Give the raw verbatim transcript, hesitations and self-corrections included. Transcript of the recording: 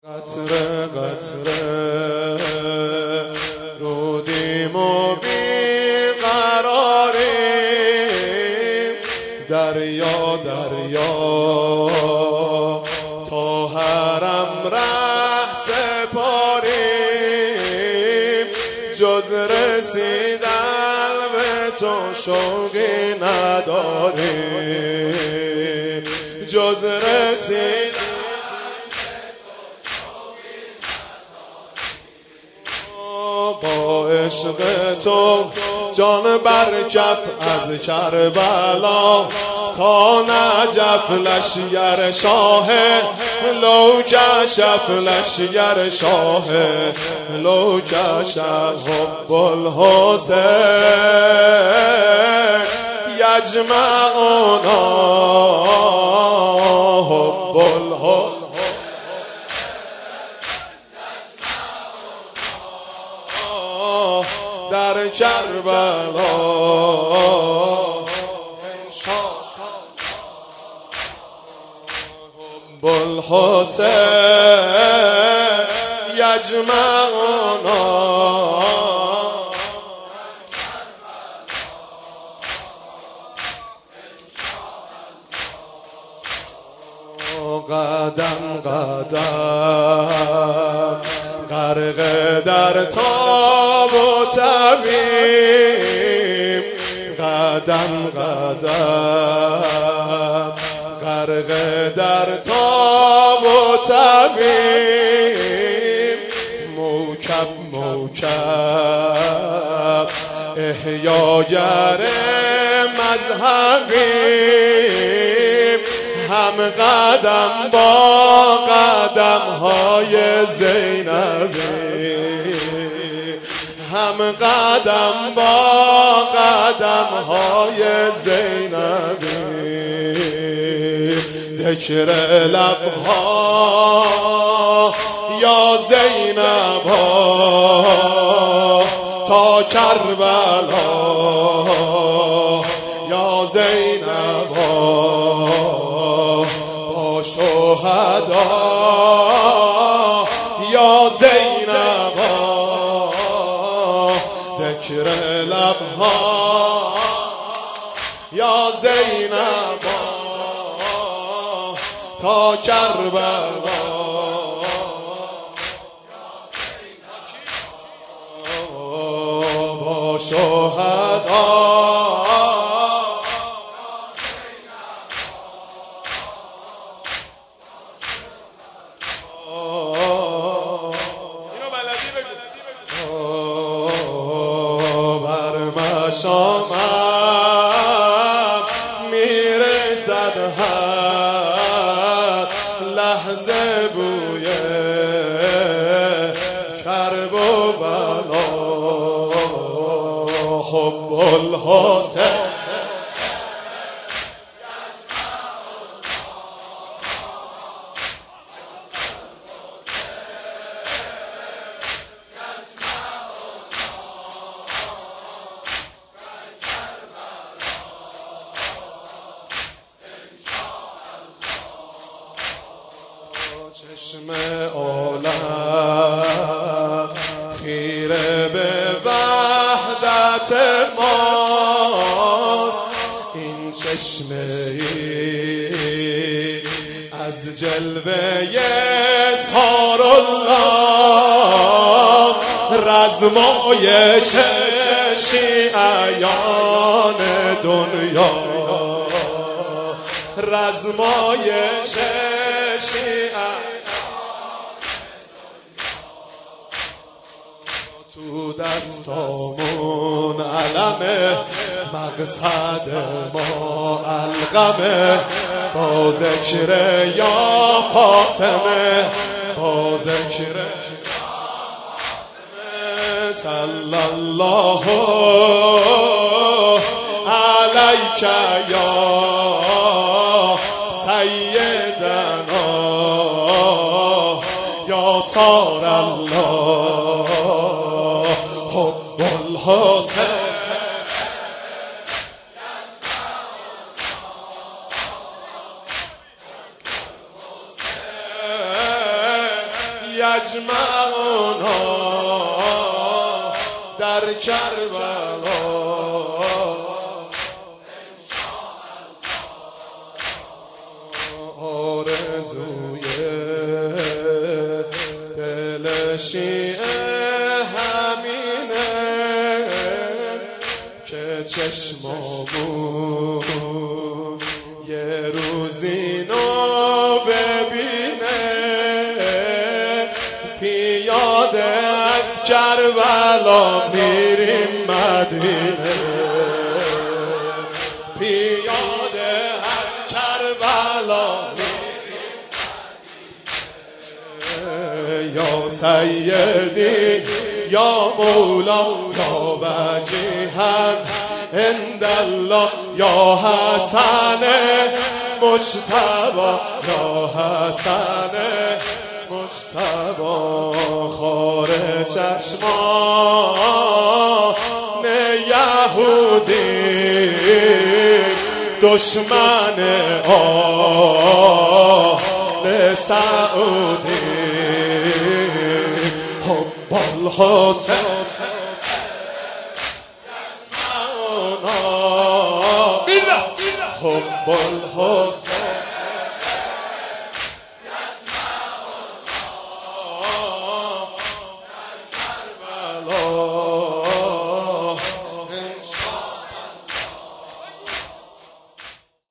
قطره قطره رودیم و بیقراریم، دریا دریا تا حرم ره سپاریم، جز رسیدن به تو شوقی نداریم، جز رسیدن با عشق تو جان برکف از کربلا تا نجف، لشگر شاه لو کشف، لشگر شاه لو کشف، حب الحسین یجمعنا، حب الحسین در کربلا، حب الحسین یجمعنا، قدم قدم غرق در تاب و تبیم، قدم قدم غرق در تاب و تبیم، موکب موکب احیاگر مذهبیم، هم قدم با قدم های زینبی، هم قدم با قدم های زینبی، ذکر لبها یا زینب ها تا کربلا، یا زینب ها با شهدا، یا زینب ها ذکر لبها، یا زینب ها تا کربلا، با شهدا. شامم میرسد هر لحظه بوی کرب و بلا، حب الحسین چشم عالم خیره به وحدت ماست، این چشمه ای از جلوه سار الله، رزمایش شیعیان دنیا، رزمایش شیعیان تو دستامون علمه، مقصد ما القمه، با ذکر یا فاطمه، با ذکر صلی الله علیک یا سیدنا یا صار الله، حب الحسین یجمعنا در کربلا آرزوی دل شیعه همینه که چشمامون یه روزی نو ببینه پیاده از کربلا میریم مدینه پیاده از کربلا یا سیدی یا مولا یا وجیها عند الله یا حسن مجتبی یا حسن مجتبی خار چشمان یهودی دشمن آل سعودی حب الحسین حب الحسین